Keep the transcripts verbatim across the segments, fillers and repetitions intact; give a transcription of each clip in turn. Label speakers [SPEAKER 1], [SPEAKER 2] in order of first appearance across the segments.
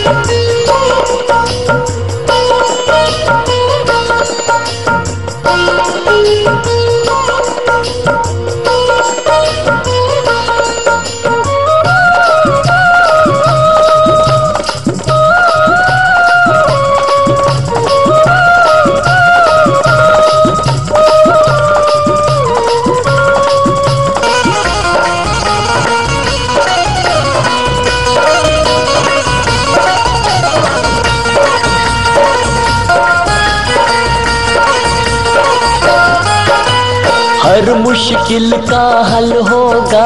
[SPEAKER 1] हर मुश्किल का हल होगा,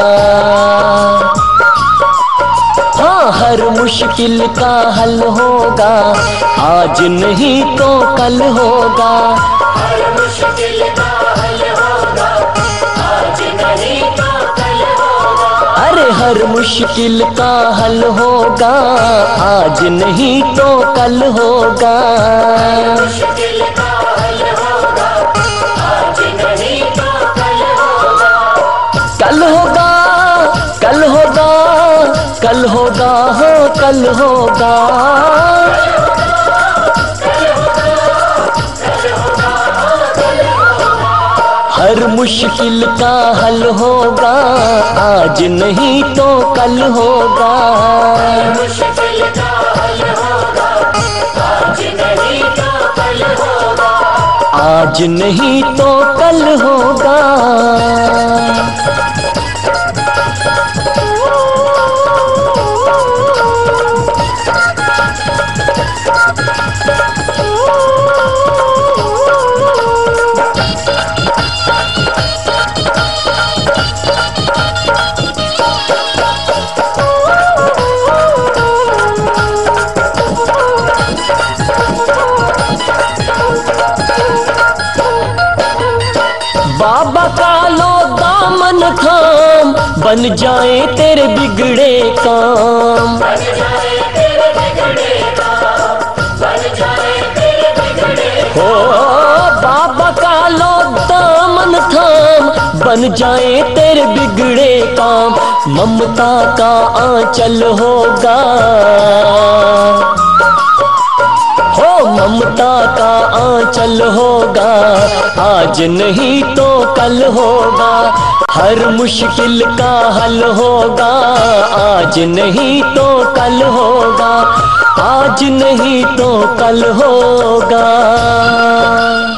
[SPEAKER 1] हाँ हर मुश्किल का हल होगा, आज नहीं तो कल होगा।
[SPEAKER 2] हर मुश्किल का हल होगा, आज नहीं तो कल होगा।
[SPEAKER 1] अरे हर मुश्किल का हल होगा, आज नहीं तो कल होगा।
[SPEAKER 2] मुश्किल का हल होगा, आज नहीं तो कल होगा।
[SPEAKER 1] कल होगा, कल होगा, कल होगा, हाँ कल होगा। हर मुश्किल का हल होगा, आज नहीं तो कल होगा।
[SPEAKER 2] मुश्किल का हल होगा, आज नहीं तो कल होगा।
[SPEAKER 1] आज नहीं तो कल होगा। बाबा का लो दामन थाम, बन जाए तेरे बिगड़े काम।
[SPEAKER 2] बन जाए तेरे बिगड़े काम, बन जाए तेरे बिगड़े काम।
[SPEAKER 1] हो बाबा का लो दामन थाम, बन जाए तेरे बिगड़े काम। ममता का आंचल होगा, हो ममता का आंचल होगा, आज नहीं तो कल होगा। हर मुश्किल का हल होगा, आज नहीं तो कल होगा। आज नहीं तो कल होगा।